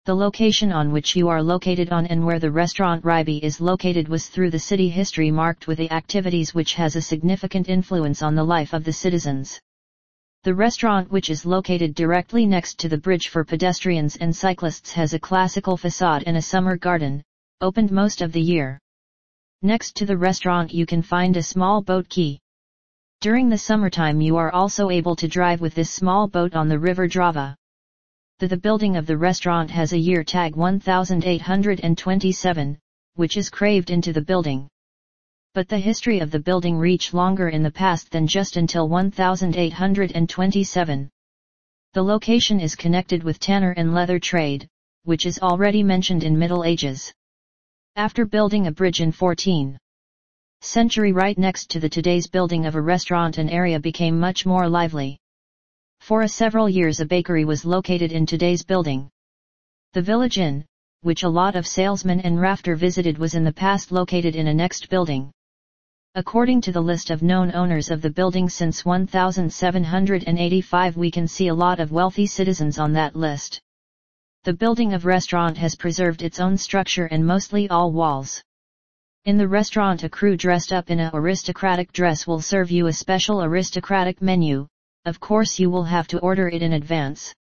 The location on which you are located on and where the restaurant Ryby is located was through the city history marked with the activities which has a significant influence on the life of the citizens. The restaurant, which is located directly next to the bridge for pedestrians and cyclists, has a classical facade and a summer garden, opened most of the year. Next to the restaurant you can find a small boat quay. During the summertime you are also able to drive with this small boat on the river Drava. The building of the restaurant has a year tag 1827, which is carved into the building. But the history of the building reached longer in the past than just until 1827. The location is connected with tanner and leather trade, which is already mentioned in Middle Ages. After building a bridge in 14th century right next to the today's building of a restaurant, an area became much more lively. For several years a bakery was located in today's building. The Village Inn, which a lot of salesmen and rafter visited, was in the past located in a next building. According to the list of known owners of the building since 1785, we can see a lot of wealthy citizens on that list. The building of restaurant has preserved its own structure and mostly all walls. In the restaurant a crew dressed up in an aristocratic dress will serve you a special aristocratic menu. Of course you will have to order it in advance.